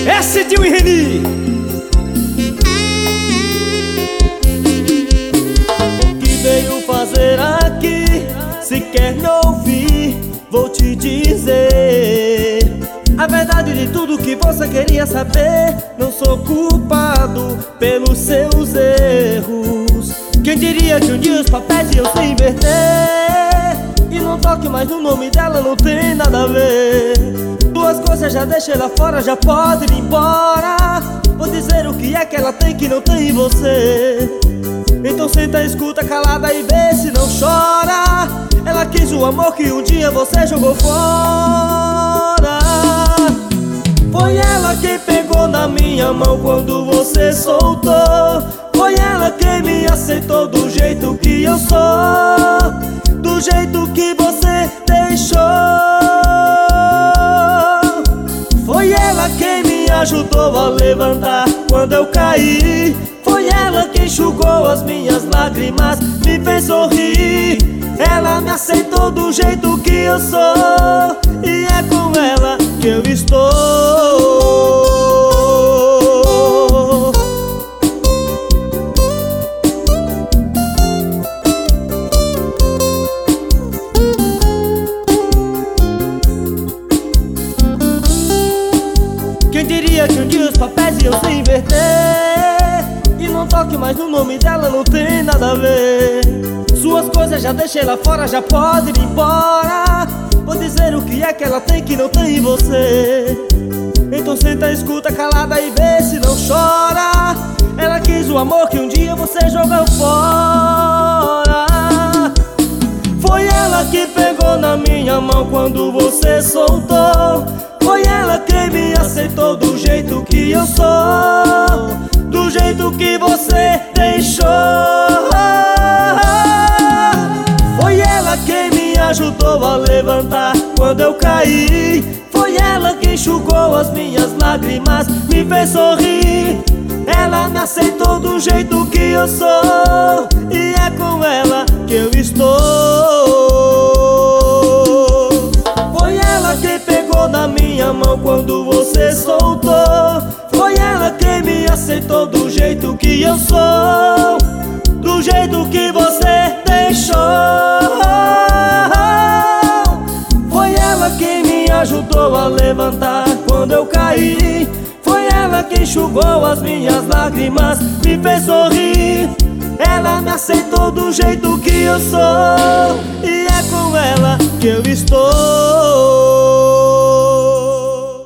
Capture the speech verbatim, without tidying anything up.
É Cidinho e Reni. O que veio fazer aqui? Se quer me ouvir, vou te dizer a verdade de tudo que você queria saber. Não sou culpado pelos seus erros. Quem diria que um dia os papéis iam se inverter? E não toque mais no nome dela, não tem nada a ver. Duas coisas já deixei lá fora, já pode ir embora. Vou dizer o que é que ela tem que não tem em você. Então senta, escuta calada e vê se não chora. Ela quis o amor que um dia você jogou fora. Foi ela quem pegou na minha mão quando você soltou. Foi ela quem me aceitou do jeito que eu sou, do jeito que você deixou. Foi ela quem me ajudou a levantar quando eu caí. Foi ela quem enxugou as minhas lágrimas, me fez sorrir. Ela me aceitou do jeito que eu sou, e é com ela que eu estou. Quem diria que um dia os papéis iam se inverter? E não toque mais no nome dela, não tem nada a ver. Suas coisas já deixei lá fora, já pode ir embora. Vou dizer o que é que ela tem que não tem em você. Então senta, escuta calada e vê se não chora. Ela quis o amor que um dia você jogou fora. Foi ela que pegou na minha mão quando você soltou. Foi ela quem me aceitou do jeito que eu sou, do jeito que você deixou. Foi ela quem me ajudou a levantar quando eu caí. Foi ela que enxugou as minhas lágrimas, me fez sorrir. Ela me aceitou do jeito que eu sou, e é com ela que eu estou. Foi ela quem pegou na minha mão quando você soltou. Foi ela quem me aceitou do jeito que eu sou, do jeito que você deixou. Foi ela quem me ajudou a levantar quando eu caí. Foi ela que enxugou as minhas lágrimas, me fez sorrir. Ela me aceitou do jeito que eu sou, e é com ela que eu estou.